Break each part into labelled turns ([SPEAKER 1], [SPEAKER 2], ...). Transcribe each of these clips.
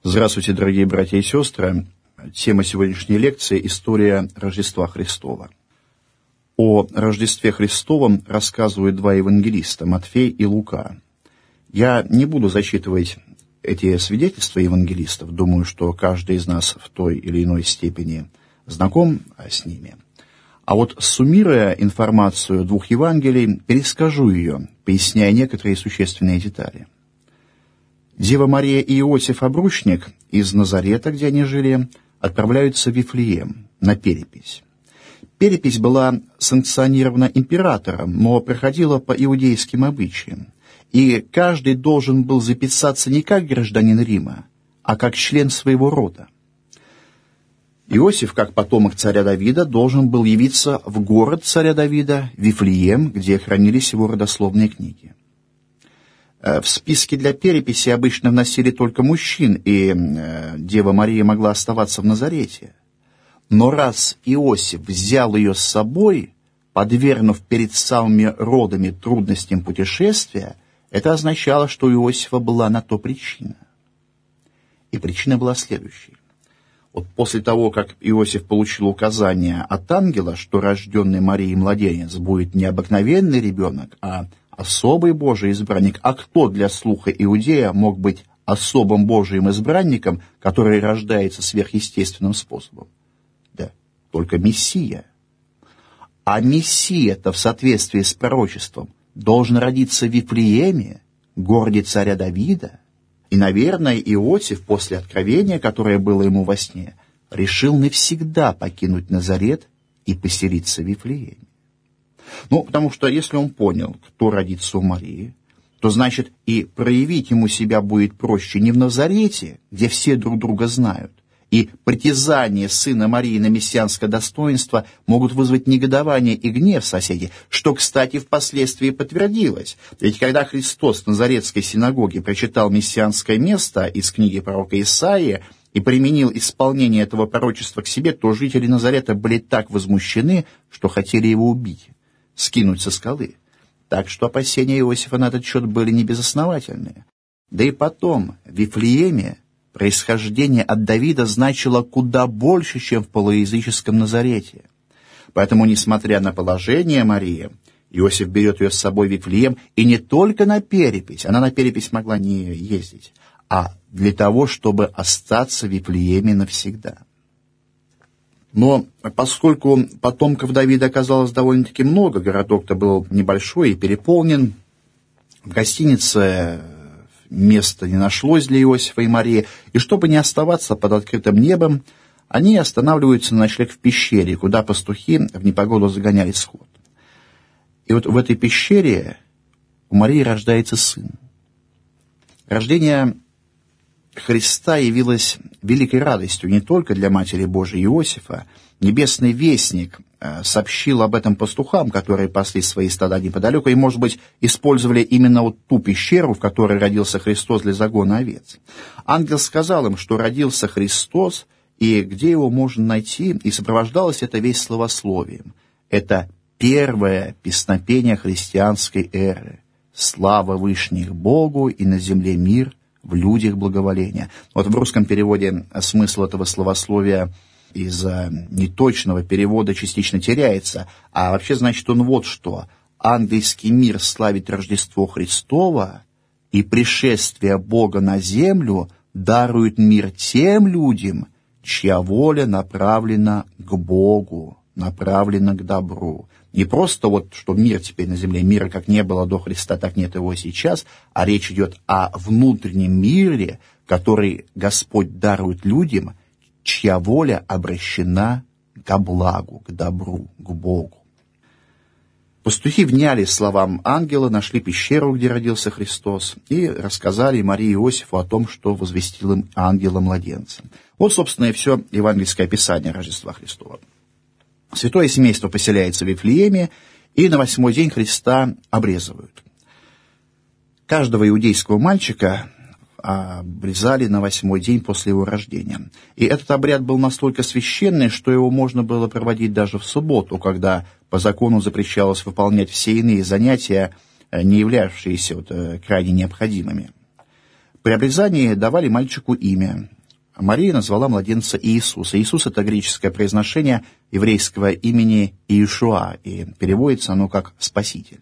[SPEAKER 1] Здравствуйте, дорогие братья и сестры. Тема сегодняшней лекции – история Рождества Христова. О Рождестве Христовом рассказывают два евангелиста – Матфей и Лука. Я не буду зачитывать эти свидетельства евангелистов, думаю, что каждый из нас в той или иной степени знаком с ними. А вот суммируя информацию двух Евангелий, перескажу ее, поясняя некоторые существенные детали. Дева Мария и Иосиф Обручник из Назарета, где они жили, отправляются в Вифлеем на перепись. Перепись была санкционирована императором, но проходила по иудейским обычаям, и каждый должен был записаться не как гражданин Рима, а как член своего рода. Иосиф, как потомок царя Давида, должен был явиться в город царя Давида, Вифлеем, где хранились его родословные книги. В списке для переписи обычно вносили только мужчин, и Дева Мария могла оставаться в Назарете. Но раз Иосиф взял ее с собой, подвергнув перед самыми родами трудностям путешествия, это означало, что у Иосифа была на то причина. И причина была следующей. Вот после того, как Иосиф получил указание от ангела, что рожденный Марией младенец будет не обыкновенный ребенок, а особый Божий избранник, а кто для слуха иудея мог быть особым Божьим избранником, который рождается сверхъестественным способом? Да, только Мессия. А Мессия-то в соответствии с пророчеством должен родиться в Вифлееме, городе царя Давида. И, наверное, Иосиф после откровения, которое было ему во сне, решил навсегда покинуть Назарет и поселиться в Вифлееме. Ну, потому что если он понял, кто родится у Марии, то, значит, и проявить ему себя будет проще не в Назарете, где все друг друга знают, и притязания сына Марии на мессианское достоинство могут вызвать негодование и гнев соседей, что, кстати, впоследствии подтвердилось. Ведь когда Христос в Назаретской синагоге прочитал мессианское место из книги пророка Исаии и применил исполнение этого пророчества к себе, то жители Назарета были так возмущены, что хотели его убить, скинуть со скалы. Так что опасения Иосифа на этот счет были небезосновательные. Да и потом, в Вифлееме происхождение от Давида значило куда больше, чем в полуязыческом Назарете. Поэтому, несмотря на положение Марии, Иосиф берет ее с собой в Вифлеем, и не только на перепись, она на перепись могла не ездить, а для того, чтобы остаться в Вифлееме навсегда. Но поскольку потомков Давида оказалось довольно-таки много, городок-то был небольшой и переполнен, в гостинице места не нашлось для Иосифа и Марии, и чтобы не оставаться под открытым небом, они останавливаются на ночлег в пещере, куда пастухи в непогоду загоняли скот. И вот в этой пещере у Марии рождается сын. Рождение Христа явилось великой радостью не только для Матери Божией Иосифа. Небесный вестник сообщил об этом пастухам, которые пасли свои стада неподалеку, и, может быть, использовали именно вот ту пещеру, в которой родился Христос для загона овец. Ангел сказал им, что родился Христос, и где его можно найти, и сопровождалось это весь словословием. Это первое песнопение христианской эры. Слава вышних Богу, и на земле мир, в людях благоволения. Вот в русском переводе смысл этого словословия из-за неточного перевода частично теряется, а вообще значит он вот что. Ангельский мир славит Рождество Христово, и пришествие Бога на землю дарует мир тем людям, чья воля направлена к Богу, направлена к добру. Не просто вот, что мир теперь на земле, мира как не было до Христа, так нет его сейчас, а речь идет о внутреннем мире, который Господь дарует людям, чья воля обращена ко благу, к добру, к Богу. Пастухи вняли словам ангела, нашли пещеру, где родился Христос, и рассказали Марии и Иосифу о том, что возвестил им ангела-младенца. Вот, собственно, и все евангельское описание Рождества Христова. Святое семейство поселяется в Вифлееме, и на 8-й день Христа обрезывают. Каждого иудейского мальчика обрезали на 8-й день после его рождения. И этот обряд был настолько священный, что его можно было проводить даже в субботу, когда по закону запрещалось выполнять все иные занятия, не являвшиеся крайне необходимыми. При обрезании давали мальчику имя. Мария назвала младенца Иисус. Иисус — это греческое произношение еврейского имени Иешуа, и переводится оно как «спаситель».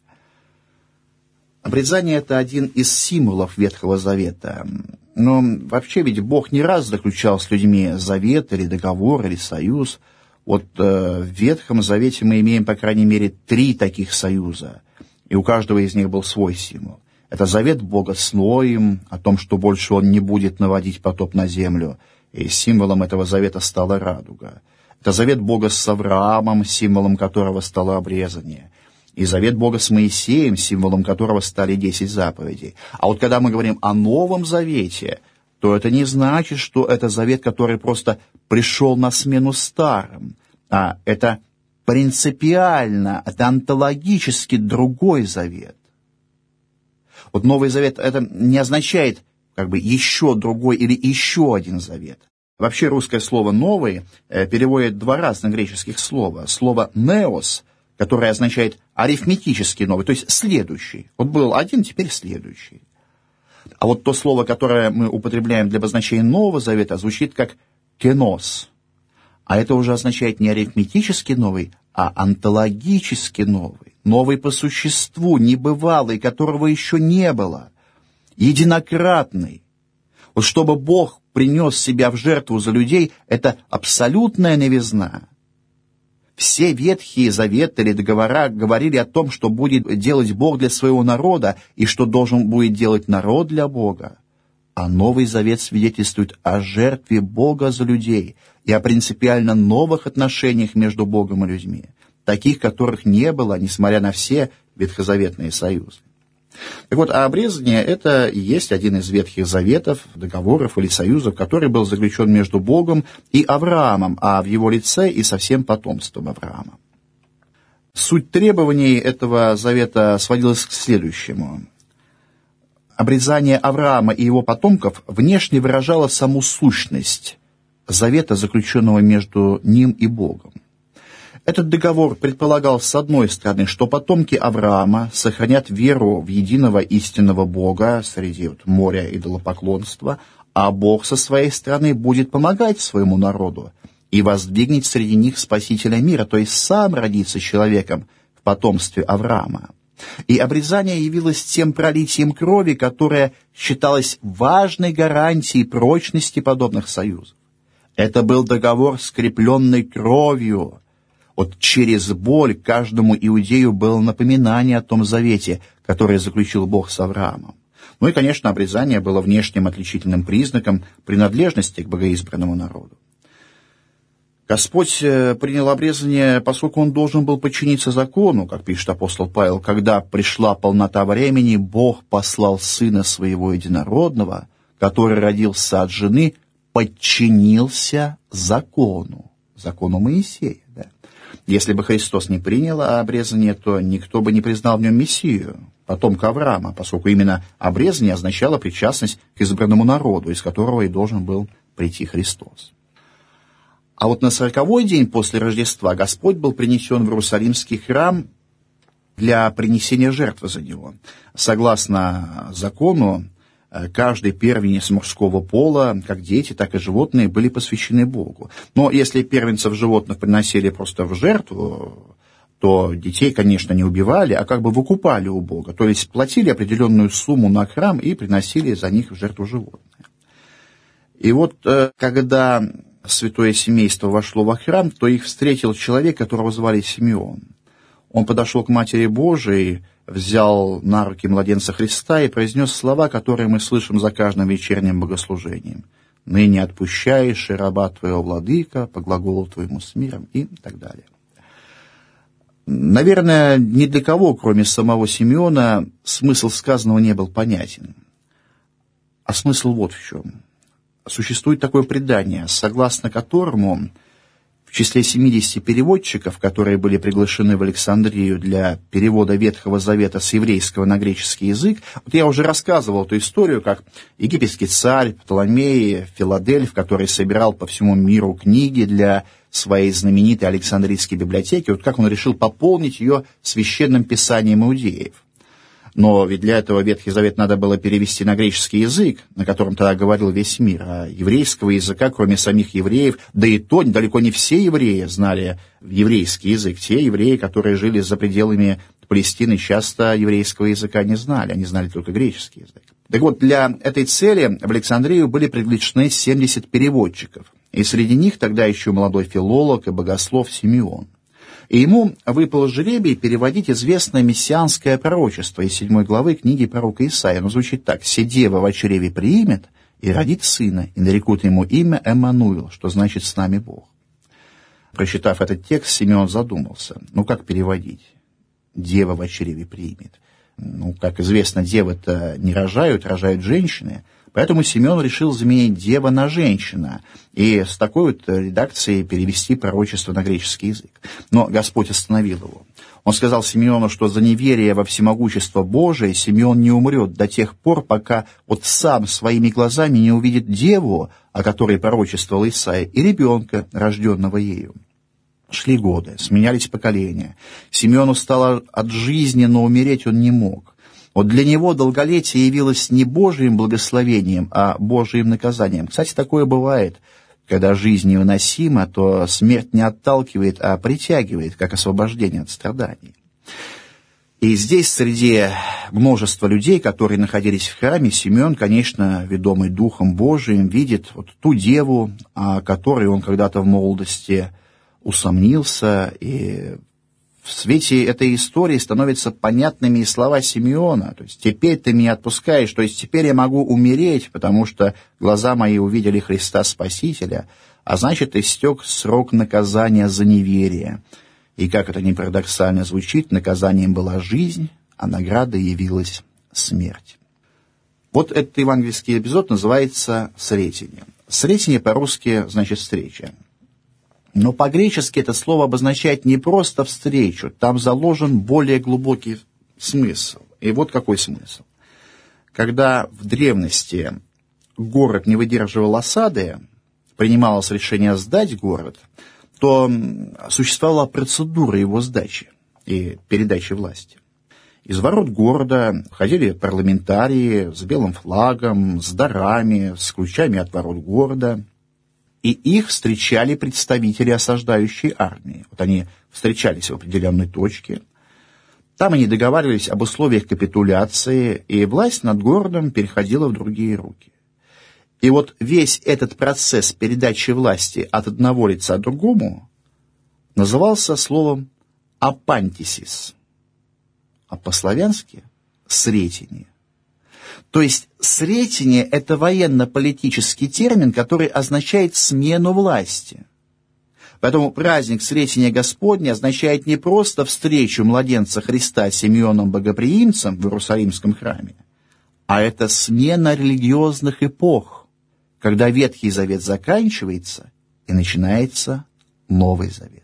[SPEAKER 1] Обрезание — это один из символов Ветхого Завета. Но вообще ведь Бог не раз заключал с людьми завет или договор, или союз. Вот в Ветхом Завете мы имеем, по крайней мере, 3 таких союза, и у каждого из них был свой символ. Это завет Бога с Ноем, о том, что больше он не будет наводить потоп на землю, и символом этого завета стала радуга. Это завет Бога с Авраамом, символом которого стало обрезание. И завет Бога с Моисеем, символом которого стали 10 заповедей. А вот когда мы говорим о Новом Завете, то это не значит, что это завет, который просто пришел на смену старым, а это принципиально, это онтологически другой завет. Вот Новый Завет это не означает как бы еще другой или еще один завет. Вообще русское слово «новый» переводит 2 разных греческих слова. Слово «неос», которое означает арифметически новый, то есть следующий. Вот был один, теперь следующий. А вот то слово, которое мы употребляем для обозначения Нового Завета, звучит как «кенос». А это уже означает не арифметически новый, а онтологически новый. Новый по существу, небывалый, которого еще не было. Единократный. Вот чтобы Бог принес себя в жертву за людей, это абсолютная новизна. Все ветхие заветы или договора говорили о том, что будет делать Бог для своего народа и что должен будет делать народ для Бога. А Новый Завет свидетельствует о жертве Бога за людей и о принципиально новых отношениях между Богом и людьми, таких, которых не было, несмотря на все ветхозаветные союзы. Так вот, а обрезание — это и есть один из ветхих заветов, договоров или союзов, который был заключен между Богом и Авраамом, а в его лице и со всем потомством Авраама. Суть требований этого завета сводилась к следующему. Обрезание Авраама и его потомков внешне выражало саму сущность завета, заключенного между ним и Богом. Этот договор предполагал, с одной стороны, что потомки Авраама сохранят веру в единого истинного Бога среди моря идолопоклонства, а Бог со своей стороны будет помогать своему народу и воздвигнет среди них Спасителя мира, то есть сам родится человеком в потомстве Авраама. И обрезание явилось тем пролитием крови, которое считалось важной гарантией прочности подобных союзов. Это был договор, скрепленный кровью. Вот через боль каждому иудею было напоминание о том завете, который заключил Бог с Авраамом. Ну и, конечно, обрезание было внешним отличительным признаком принадлежности к богоизбранному народу. Господь принял обрезание, поскольку он должен был подчиниться закону, как пишет апостол Павел, когда пришла полнота времени, Бог послал Сына Своего Единородного, который родился от жены, подчинился закону Моисея. Да. Если бы Христос не принял обрезание, то никто бы не признал в нем Мессию, потомка Авраама, поскольку именно обрезание означало причастность к избранному народу, из которого и должен был прийти Христос. А вот на 40-й день после Рождества Господь был принесен в Иерусалимский храм для принесения жертвы за него. Согласно закону, каждый первенец мужского пола, как дети, так и животные, были посвящены Богу. Но если первенцев животных приносили просто в жертву, то детей, конечно, не убивали, а как бы выкупали у Бога. То есть платили определенную сумму на храм и приносили за них в жертву животных. И вот когда святое семейство вошло во храм, то их встретил человек, которого звали Симеон. Он подошел к Матери Божией, взял на руки младенца Христа и произнес слова, которые мы слышим за каждым вечерним богослужением. «Ныне отпущаешь, и раба твоего, владыка, по глаголу твоему с миром» и так далее. Наверное, ни для кого, кроме самого Симеона, смысл сказанного не был понятен. А смысл вот в чем. Существует такое предание, согласно которому в числе 70 переводчиков, которые были приглашены в Александрию для перевода Ветхого Завета с еврейского на греческий язык, вот я уже рассказывал эту историю, как египетский царь Птоломей Филадельф, который собирал по всему миру книги для своей знаменитой Александрийской библиотеки, вот как он решил пополнить ее священным писанием иудеев. Но ведь для этого Ветхий Завет надо было перевести на греческий язык, на котором тогда говорил весь мир. А еврейского языка, кроме самих евреев, да и то далеко не все евреи знали еврейский язык. Те евреи, которые жили за пределами Палестины, часто еврейского языка не знали, они знали только греческий язык. Так вот, для этой цели в Александрию были привлечены 70 переводчиков, и среди них тогда еще молодой филолог и богослов Симеон. И ему выпал жребий переводить известное мессианское пророчество из 7 главы книги пророка Исаия. Оно звучит так: «Се дева во чреве приимет и родит сына, и нарекут ему имя Эммануил», что значит «с нами Бог». Прочитав этот текст, Симеон задумался. Как переводить? «Дева во чреве приимет». Как известно, девы-то не рожают, рожают женщины. Поэтому Симеон решил заменить «дева» на «женщина» и с такой вот редакцией перевести пророчество на греческий язык. Но Господь остановил его. Он сказал Симеону, что за неверие во всемогущество Божие Симеон не умрет до тех пор, пока сам своими глазами не увидит деву, о которой пророчествовал Исаия, и ребенка, рожденного ею. Шли годы, сменялись поколения. Симеону стало от жизни, но умереть он не мог. Для него долголетие явилось не Божьим благословением, а Божьим наказанием. Кстати, такое бывает. Когда жизнь невыносима, то смерть не отталкивает, а притягивает, как освобождение от страданий. И здесь, среди множества людей, которые находились в храме, Симеон, конечно, ведомый Духом Божиим, видит ту деву, о которой он когда-то в молодости усомнился, и в свете этой истории становятся понятными и слова Симеона. То есть «теперь ты меня отпускаешь», то есть «теперь я могу умереть, потому что глаза мои увидели Христа Спасителя», а значит, истек срок наказания за неверие. И как это ни парадоксально звучит, наказанием была жизнь, а наградой явилась смерть. Этот евангельский эпизод называется «Сретение». «Сретение» по-русски значит «встреча». Но по-гречески это слово обозначает не просто встречу, там заложен более глубокий смысл. И какой смысл. Когда в древности город не выдерживал осады, принималось решение сдать город, то существовала процедура его сдачи и передачи власти. Из ворот города ходили парламентарии с белым флагом, с дарами, с ключами от ворот города, и их встречали представители осаждающей армии. Они встречались в определенной точке. Там они договаривались об условиях капитуляции, и власть над городом переходила в другие руки. И весь этот процесс передачи власти от одного лица к другому назывался словом «апантисис», а по-славянски «сретение». То есть «сретение» — это военно-политический термин, который означает смену власти. Поэтому праздник Сретения Господня означает не просто встречу младенца Христа с Симеоном Богоприимцем в Иерусалимском храме, а это смена религиозных эпох, когда Ветхий Завет заканчивается и начинается Новый Завет.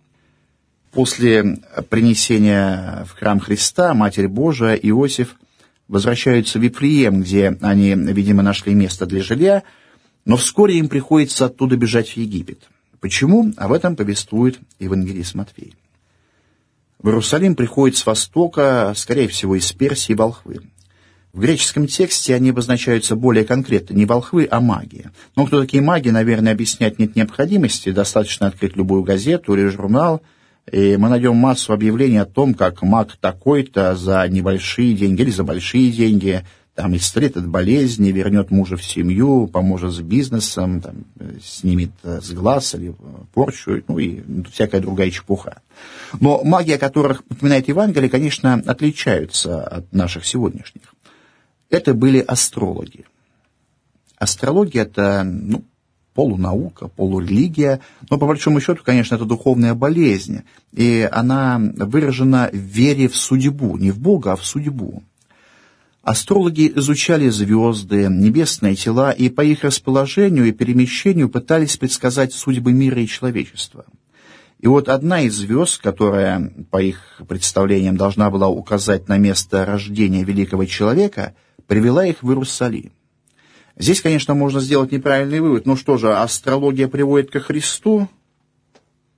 [SPEAKER 1] После принесения в храм Христа Матерь Божия и Иосиф возвращаются в Вифлеем, где они, видимо, нашли место для жилья, но вскоре им приходится оттуда бежать в Египет. Почему? Об этом повествует евангелист Матфей. В Иерусалим приходят с востока, скорее всего, из Персии, волхвы. В греческом тексте они обозначаются более конкретно, не волхвы, а маги. Но кто такие маги, наверное, объяснять нет необходимости, достаточно открыть любую газету или журнал, и мы найдем массу объявлений о том, как маг такой-то за небольшие деньги или за большие деньги исцелит от болезни, вернет мужа в семью, поможет с бизнесом, снимет с глаз или порчу, и всякая другая чепуха. Но маги, о которых упоминает Евангелие, конечно, отличаются от наших сегодняшних. Это были астрологи. Астрология — это, полунаука, полурелигия, но по большому счету, конечно, это духовная болезнь, и она выражена в вере в судьбу, не в Бога, а в судьбу. Астрологи изучали звезды, небесные тела, и по их расположению и перемещению пытались предсказать судьбы мира и человечества. И одна из звезд, которая, по их представлениям, должна была указать на место рождения великого человека, привела их в Иерусалим. Здесь, конечно, можно сделать неправильный вывод. Что же, астрология приводит ко Христу?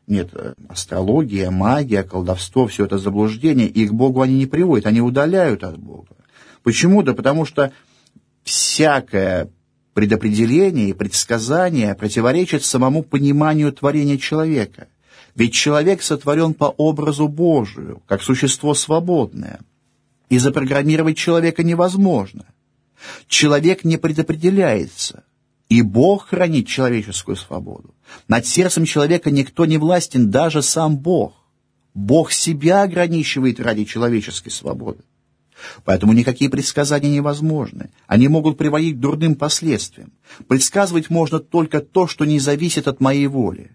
[SPEAKER 1] Нет, астрология, магия, колдовство, все это заблуждение, и к Богу они не приводят, они удаляют от Бога. Почему? Да потому что всякое предопределение и предсказание противоречит самому пониманию творения человека. Ведь человек сотворен по образу Божию, как существо свободное. И запрограммировать человека невозможно. Человек не предопределяется, и Бог хранит человеческую свободу. Над сердцем человека никто не властен, даже сам Бог. Бог себя ограничивает ради человеческой свободы. Поэтому никакие предсказания невозможны. Они могут приводить к дурным последствиям. Предсказывать можно только то, что не зависит от моей воли.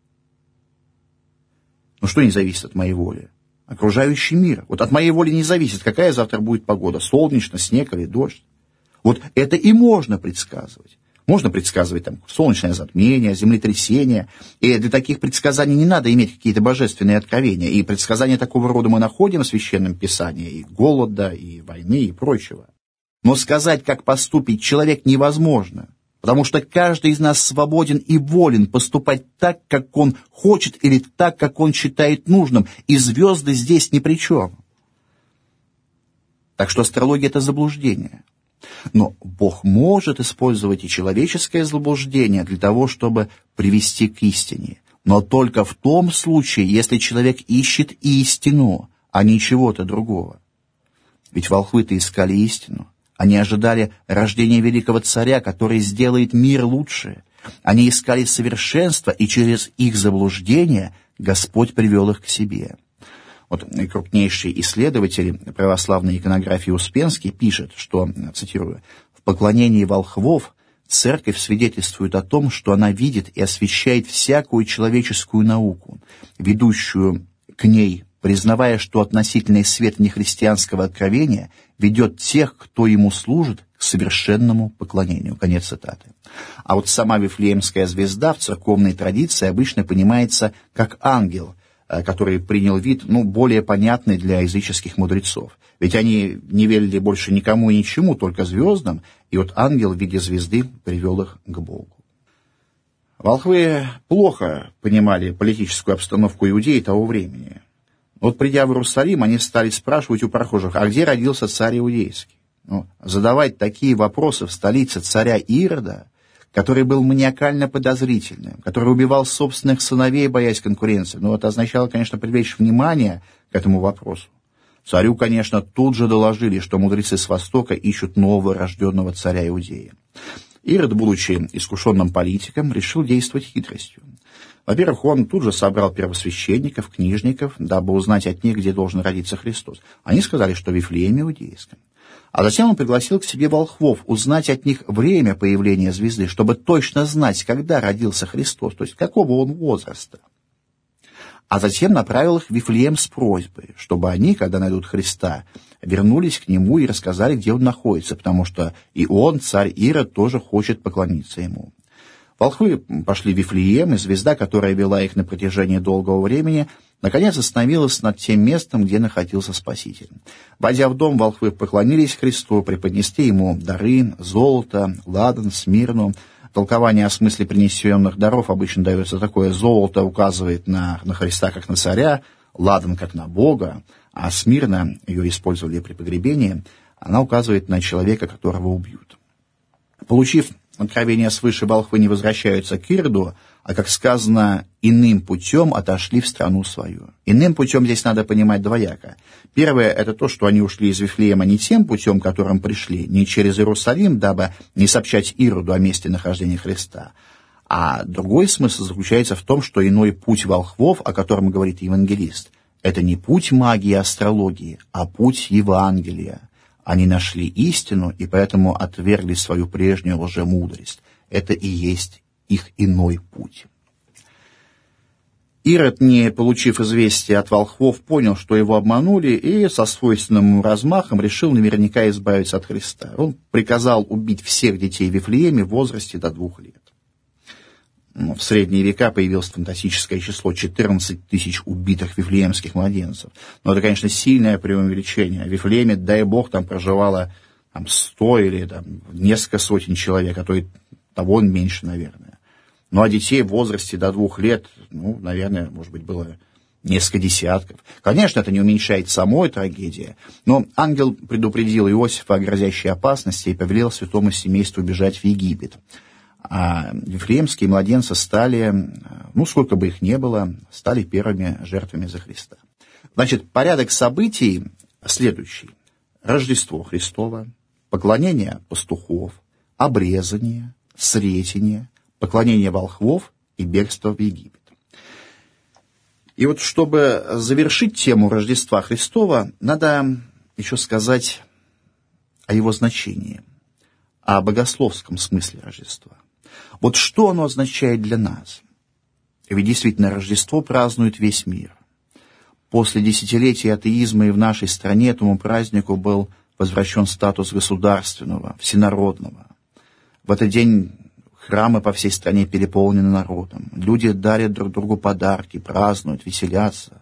[SPEAKER 1] Ну что не зависит от моей воли? Окружающий мир. Вот от моей воли не зависит, какая завтра будет погода, солнечно, снег или дождь. Вот это и можно предсказывать. Можно предсказывать там солнечное затмение, землетрясение. И для таких предсказаний не надо иметь какие-то божественные откровения. И предсказания такого рода мы находим в Священном Писании. И голода, и войны, и прочего. Но сказать, как поступить человек, невозможно. Потому что каждый из нас свободен и волен поступать так, как он хочет, или так, как он считает нужным. И звезды здесь ни при чем. Так что астрология — это заблуждение. Но Бог может использовать и человеческое заблуждение для того, чтобы привести к истине. Но только в том случае, если человек ищет истину, а не чего-то другого. Ведь волхвы-то искали истину. Они ожидали рождения великого царя, который сделает мир лучше. Они искали совершенства, и через их заблуждение Господь привел их к себе. Вот крупнейший исследователь православной иконографии Успенский пишет, что, цитирую, «В поклонении волхвов церковь свидетельствует о том, что она видит и освящает всякую человеческую науку, ведущую к ней, признавая, что относительный свет нехристианского откровения ведет тех, кто ему служит, к совершенному поклонению». Конец цитаты. А вот сама Вифлеемская звезда в церковной традиции обычно понимается как ангел, который принял вид, более понятный для языческих мудрецов. Ведь они не верили больше никому и ничему, только звездам, и вот ангел в виде звезды привел их к Богу. Волхвы плохо понимали политическую обстановку Иудеи того времени. Вот придя в Иерусалим, они стали спрашивать у прохожих, а где родился царь Иудейский? Задавать такие вопросы в столице царя Ирода, который был маниакально подозрительным, который убивал собственных сыновей, боясь конкуренции. Это означало, конечно, привлечь внимание к этому вопросу. Царю, конечно, тут же доложили, что мудрецы с Востока ищут нового рожденного царя Иудеи. Ирод, будучи искушенным политиком, решил действовать хитростью. Во-первых, он тут же собрал первосвященников, книжников, дабы узнать от них, где должен родиться Христос. Они сказали, что в Вифлееме Иудейском. А затем он пригласил к себе волхвов узнать от них время появления звезды, чтобы точно знать, когда родился Христос, то есть какого он возраста. А затем направил их в Вифлеем с просьбой, чтобы они, когда найдут Христа, вернулись к нему и рассказали, где он находится, потому что и он, царь Ирод, тоже хочет поклониться ему. Волхвы пошли в Вифлеем, и звезда, которая вела их на протяжении долгого времени, наконец остановилась над тем местом, где находился Спаситель. Войдя в дом, волхвы поклонились Христу, преподнесли ему дары, золото, ладан, смирну. Толкование о смысле принесенных даров обычно дается такое: золото указывает на Христа как на царя, ладан как на Бога, а смирна, ее использовали при погребении, она указывает на человека, которого убьют. Получив откровения свыше, волхвы не возвращаются к Ироду, а, как сказано, иным путем отошли в страну свою. Иным путем здесь надо понимать двояко. Первое — это то, что они ушли из Вифлеема не тем путем, которым пришли, не через Иерусалим, дабы не сообщать Ироду о месте нахождения Христа. А другой смысл заключается в том, что иной путь волхвов, о котором говорит евангелист, это не путь магии и астрологии, а путь Евангелия. Они нашли истину и поэтому отвергли свою прежнюю лжемудрость. Это и есть их иной путь. Ирод, не получив известия от волхвов, понял, что его обманули, и со свойственным размахом решил наверняка избавиться от Христа. Он приказал убить всех детей в Вифлееме в возрасте до 2 лет. В средние века появилось фантастическое число 14 тысяч убитых вифлеемских младенцев. Но это, конечно, сильное преувеличение. В Вифлееме, дай бог, там проживало 100 или несколько сотен человек, а то и того меньше, наверное. Ну, а детей в возрасте до 2 лет, наверное, может быть, было несколько десятков. Конечно, это не уменьшает самой трагедии, но ангел предупредил Иосифа о грозящей опасности и повелел святому семейству бежать в Египет. А вифлеемские младенцы стали, сколько бы их ни было, стали первыми жертвами за Христа. Значит, порядок событий следующий. Рождество Христово, поклонение пастухов, обрезание, сретение, поклонение волхвов и бегство в Египет. И вот, чтобы завершить тему Рождества Христова, надо еще сказать о его значении, о богословском смысле Рождества. Вот что оно означает для нас? Ведь действительно Рождество празднует весь мир. После десятилетий атеизма и в нашей стране этому празднику был возвращен статус государственного, всенародного. В этот день храмы по всей стране переполнены народом. Люди дарят друг другу подарки, празднуют, веселятся.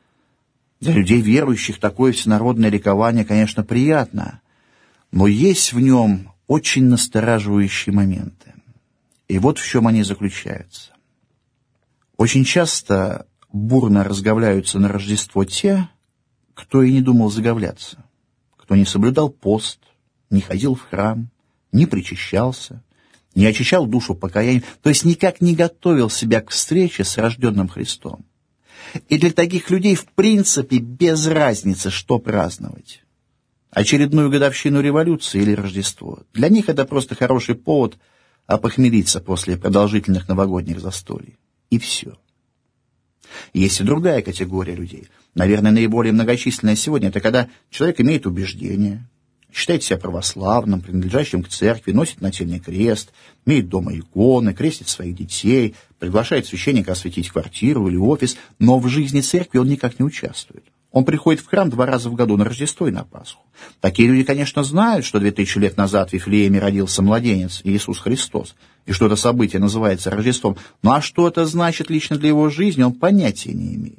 [SPEAKER 1] Для людей верующих такое всенародное ликование, конечно, приятно, но есть в нем очень настораживающие моменты. И вот в чем они заключаются. Очень часто бурно разговляются на Рождество те, кто и не думал заговляться, кто не соблюдал пост, не ходил в храм, не причащался, не очищал душу покаянием, то есть никак не готовил себя к встрече с рожденным Христом. И для таких людей в принципе без разницы, что праздновать. Очередную годовщину революции или Рождество. Для них это просто хороший повод опохмелиться после продолжительных новогодних застолий. И все. Есть и другая категория людей. Наверное, наиболее многочисленная сегодня, это когда человек имеет убеждения, считает себя православным, принадлежащим к церкви, носит нательный крест, имеет дома иконы, крестит своих детей, приглашает священника осветить квартиру или офис, но в жизни церкви он никак не участвует. Он приходит в храм 2 раза в году на Рождество и на Пасху. Такие люди, конечно, знают, что 2000 лет назад в Вифлееме родился младенец Иисус Христос, и что это событие называется Рождеством. Ну а что это значит лично для его жизни, он понятия не имеет.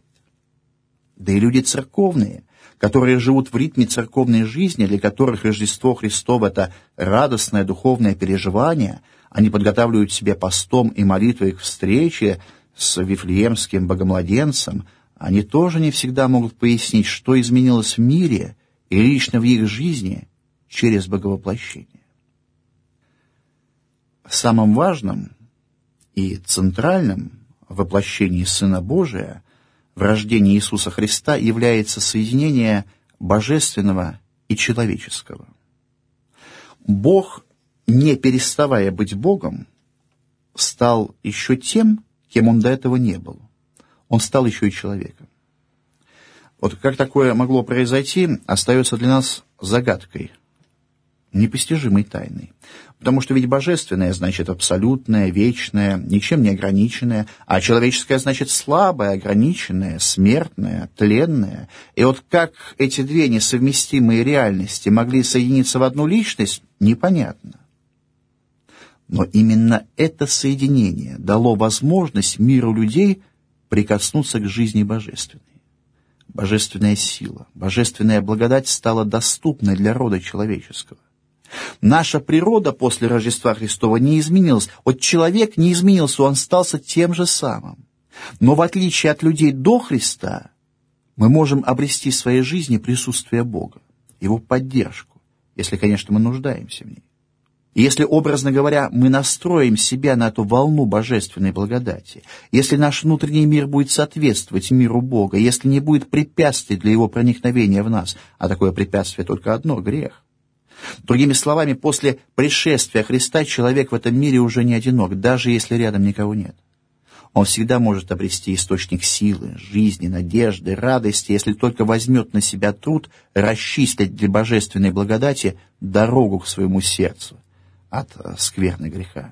[SPEAKER 1] Да и люди церковные, которые живут в ритме церковной жизни, для которых Рождество Христово — это радостное духовное переживание, они подготавливают себе постом и молитвой к встрече с Вифлеемским богомладенцем, они тоже не всегда могут пояснить, что изменилось в мире и лично в их жизни через боговоплощение. Самым важным и центральным в воплощении Сына Божия, в рождении Иисуса Христа, является соединение божественного и человеческого. Бог, не переставая быть Богом, стал еще тем, кем Он до этого не был. Он стал еще и человеком. Вот как такое могло произойти, остается для нас загадкой, непостижимой тайной. Потому что ведь божественное значит абсолютное, вечное, ничем не ограниченное, а человеческое значит слабое, ограниченное, смертное, тленное. И вот как эти две несовместимые реальности могли соединиться в одну личность, непонятно. Но именно это соединение дало возможность миру людей прикоснуться к жизни божественной. Божественная сила, божественная благодать стала доступной для рода человеческого. Наша природа после Рождества Христова не изменилась. Вот человек не изменился, он остался тем же самым. Но в отличие от людей до Христа, мы можем обрести в своей жизни присутствие Бога, Его поддержку, если, конечно, мы нуждаемся в ней. И если, образно говоря, мы настроим себя на эту волну божественной благодати, если наш внутренний мир будет соответствовать миру Бога, если не будет препятствий для его проникновения в нас, а такое препятствие только одно — грех. Другими словами, после пришествия Христа человек в этом мире уже не одинок, даже если рядом никого нет. Он всегда может обрести источник силы, жизни, надежды, радости, если только возьмет на себя труд расчистить для божественной благодати дорогу к своему сердцу от скверны греха.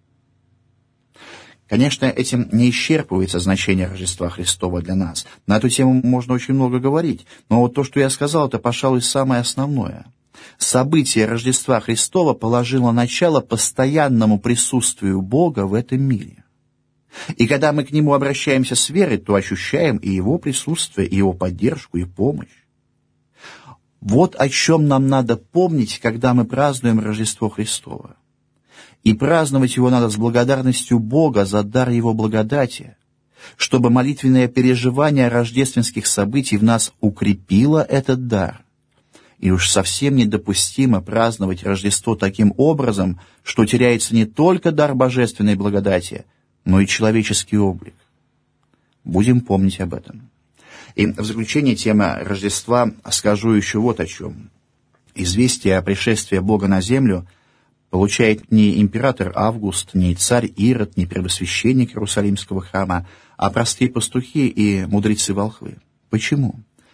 [SPEAKER 1] Конечно, этим не исчерпывается значение Рождества Христова для нас. На эту тему можно очень много говорить, но вот то, что я сказал, это, пожалуй, самое основное. Событие Рождества Христова положило начало постоянному присутствию Бога в этом мире. И когда мы к Нему обращаемся с верой, то ощущаем и Его присутствие, и Его поддержку, и помощь. Вот о чем нам надо помнить, когда мы празднуем Рождество Христово. И праздновать его надо с благодарностью Бога за дар его благодати, чтобы молитвенное переживание рождественских событий в нас укрепило этот дар. И уж совсем недопустимо праздновать Рождество таким образом, что теряется не только дар божественной благодати, но и человеческий облик. Будем помнить об этом. И в заключение темы Рождества скажу еще вот о чем. Известие о пришествии Бога на землю получает не император Август, не царь Ирод, не первосвященник Иерусалимского храма, а простые пастухи и мудрецы-волхвы. Почему?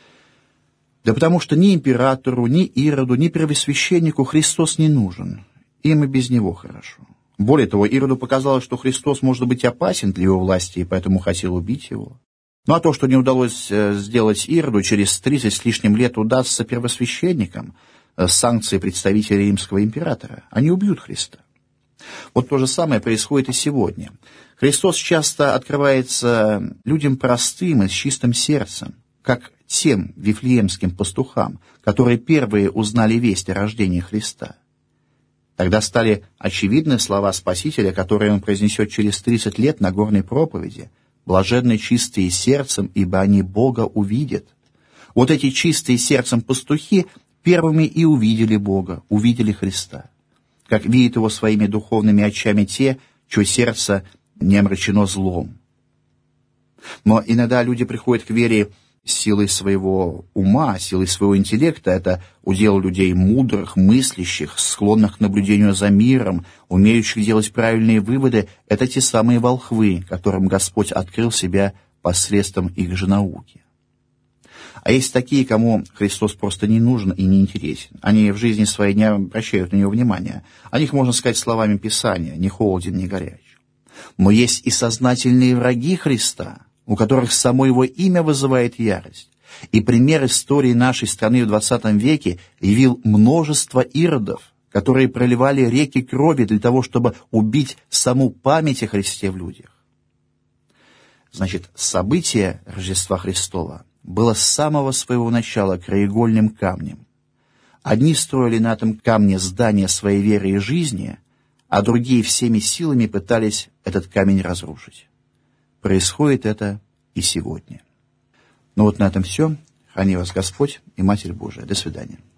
[SPEAKER 1] Да потому что ни императору, ни Ироду, ни первосвященнику Христос не нужен. Им и без него хорошо. Более того, Ироду показалось, что Христос может быть опасен для его власти, и поэтому хотел убить его. Ну а то, что не удалось сделать Ироду, через 30 с лишним лет удастся первосвященникам с санкцией представителей римского императора. Они убьют Христа. Вот то же самое происходит и сегодня. Христос часто открывается людям простым и с чистым сердцем, как тем вифлеемским пастухам, которые первые узнали весть о рождении Христа. Тогда стали очевидны слова Спасителя, которые он произнесет через 30 лет на горной проповеди: «Блаженны чистые сердцем, ибо они Бога увидят». Вот эти чистые сердцем пастухи первыми и увидели Бога, увидели Христа, как видят его своими духовными очами те, чье сердце не омрачено злом. Но иногда люди приходят к вере силой своего ума, силой своего интеллекта. Это удел людей мудрых, мыслящих, склонных к наблюдению за миром, умеющих делать правильные выводы. Это те самые волхвы, которым Господь открыл себя посредством их же науки. А есть такие, кому Христос просто не нужен и не интересен. Они в жизни своей не обращают на него внимания. О них можно сказать словами Писания: «Ни холоден, ни горяч». Но есть и сознательные враги Христа, у которых само его имя вызывает ярость. И пример истории нашей страны в 20 веке явил множество иродов, которые проливали реки крови для того, чтобы убить саму память о Христе в людях. Значит, событие Рождества Христова было с самого своего начала краеугольным камнем. Одни строили на этом камне здание своей веры и жизни, а другие всеми силами пытались этот камень разрушить. Происходит это и сегодня. Ну вот на этом все. Храни вас Господь и Матерь Божия. До свидания.